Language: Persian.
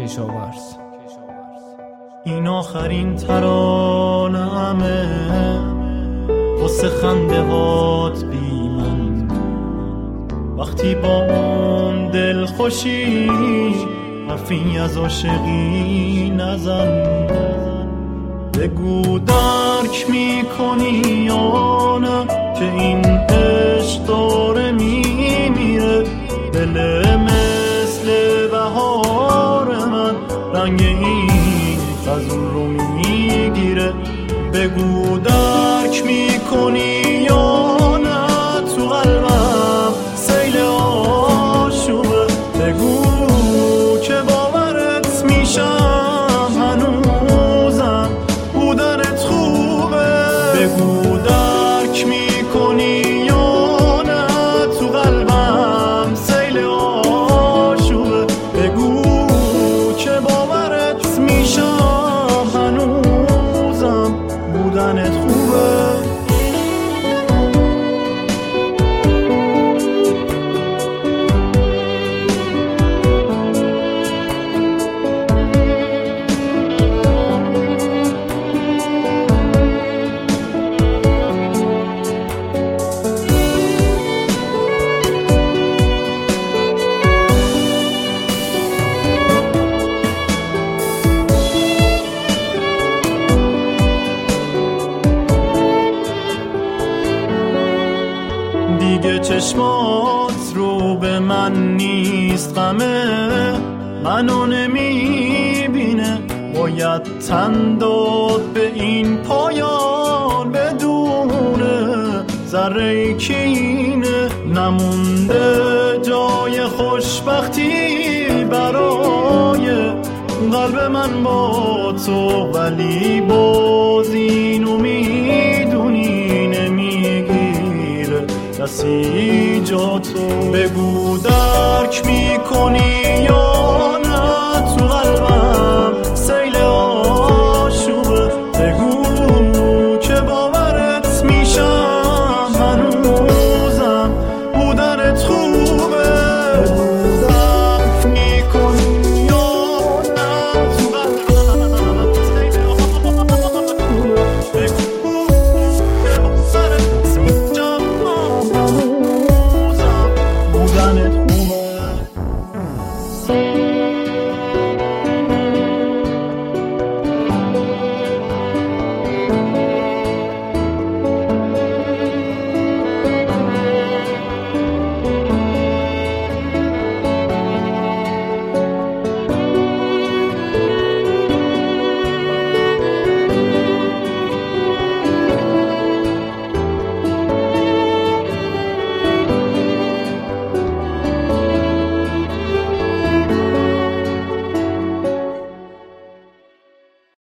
کشاورز. این آخرین ترانه‌امه واسه خنده هات بی من، وقتی با اون دل خوشی حرفی از عاشقی نزن. بگو درک میکنی یا نه که این عشق داره میمیره، دل مثل بهار من رنگ این خزون رو میگیره. بگو درک میکنی یا نه تو قلبم سیل آشوبه، بگو که باورت میشم هنوزم بودنت خوبه. بگو درک میکنی یا نه تو قلبم سیل آشوبه، بگو که باورت میشم هنوزم بودنت خوبه. دیگه چشمات رو به من نیست غمه، منو نمیبینه، باید تن داد به این پایان بدونه ذره کینه. نمونده جای خوشبختی برای قلب من با تو، ولی باز اینو میدونی نمیگیره کسی جا تو. بگو درک میکنی یا